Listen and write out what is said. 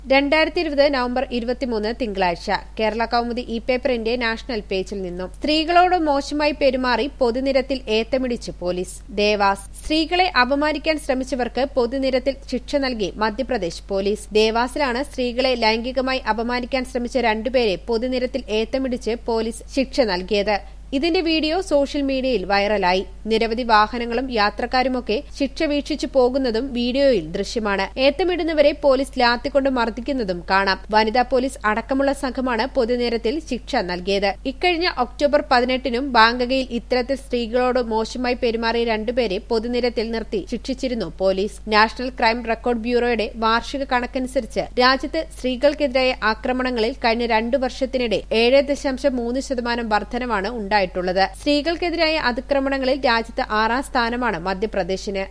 2020 November 23 തിങ്കളാഴ്ച Kerala Kaumudi e പേപ്പറിന്റെ national പേജിൽ നിന്നും സ്ത്രീകളോട് മോശമായി പെരുമാറി പൊതുനിരത്തിൽ ഏത്തമിടിച്ച് പോലീസ്. ദേവാസ്. സ്ത്രീകളെ അപമാനിക്കാൻ ശ്രമിച്ചവർക്ക് പൊതുനിരത്തിൽ ശിക്ഷ നൽകി മധ്യപ്രദേശ് പോലീസ്. ദേവാസിലാണ് സ്ത്രീകളെ ലൈംഗികമായി അപമാനിക്കാൻ ശ്രമിച്ച രണ്ടുപേരെ പൊതുനിരത്തിൽ ഏത്തമിടിച്ച് പോലീസ് ശിക്ഷ നൽകിയത്. ഇതിന്റെ വീഡിയോ സോഷ്യൽ മീഡിയയിൽ വൈറലായി. നിരവധി വാഹനങ്ങളും യാത്രക്കാരുമൊക്കെ ശിക്ഷ വീക്ഷിച്ചു പോകുന്നതും വീഡിയോയിൽ ദൃശ്യമാണ്. ഏത്തമിടുന്നവരെ പോലീസ് ലാത്തിക്കൊണ്ട് മർദ്ദിക്കുന്നതും കാണാം. വനിതാ പോലീസ് അടക്കമുള്ള സംഘമാണ് പൊതുനിരത്തിൽ ശിക്ഷ നൽകിയത്. ഇക്കഴിഞ്ഞ ഒക്ടോബർ 18-നും ബാങ്കകയിൽ ഇത്തരത്തിൽ സ്ത്രീകളോട് മോശമായി പെരുമാറിയ രണ്ടുപേരെ പൊതുനിരത്തിൽ നിർത്തി ശിക്ഷിച്ചിരുന്നു പോലീസ്. നാഷണൽ ക്രൈം റെക്കോർഡ് ബ്യൂറോയുടെ വാർഷിക കണക്കനുസരിച്ച് രാജ്യത്ത് സ്ത്രീകൾക്കെതിരായ ആക്രമണങ്ങളിൽ കഴിഞ്ഞ 2 വർഷത്തിനിടെ 7.3% വർധനവാണ് ഉണ്ടായിട്ടുള്ളത്. സ്ത്രീകൾക്കെതിരായ അതിക്രമണങ്ങളിൽ രാജ്യത്ത് 6ാം സ്ഥാനമാണ് മധ്യപ്രദേശിന്.